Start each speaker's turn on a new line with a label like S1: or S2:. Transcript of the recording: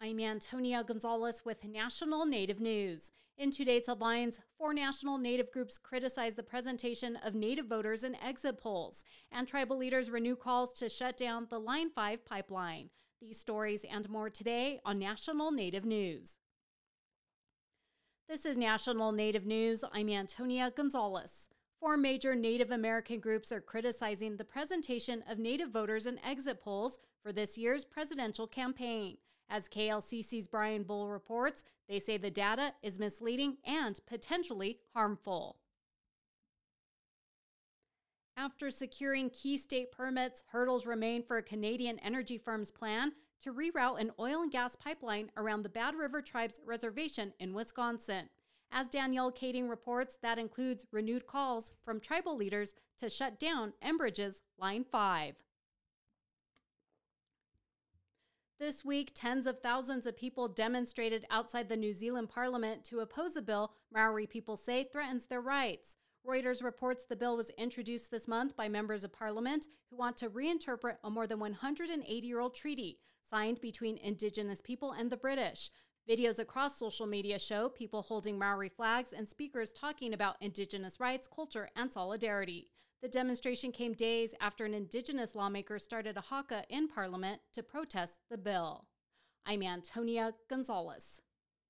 S1: I'm Antonia Gonzalez with National Native News. In today's headlines, 4 national Native groups criticize the presentation of Native voters in exit polls, and tribal leaders renew calls to shut down the Line 5 pipeline. These stories and more today on National Native News. This is National Native News. I'm Antonia Gonzalez. 4 major Native American groups are criticizing the presentation of Native voters in exit polls for this year's presidential campaign. As KLCC's Brian Bull reports, they say the data is misleading and potentially harmful. After securing key state permits, hurdles remain for a Canadian energy firm's plan to reroute an oil and gas pipeline around the Bad River Tribe's reservation in Wisconsin. As Danielle Kading reports, that includes renewed calls from tribal leaders to shut down Enbridge's Line 5. This week, tens of thousands of people demonstrated outside the New Zealand Parliament to oppose a bill Maori people say threatens their rights. Reuters reports the bill was introduced this month by members of Parliament who want to reinterpret a more than 180-year-old treaty signed between Indigenous people and the British. Videos across social media show people holding Maori flags and speakers talking about Indigenous rights, culture, and solidarity. The demonstration came days after an Indigenous lawmaker started a haka in Parliament to protest the bill. I'm Antonia Gonzalez.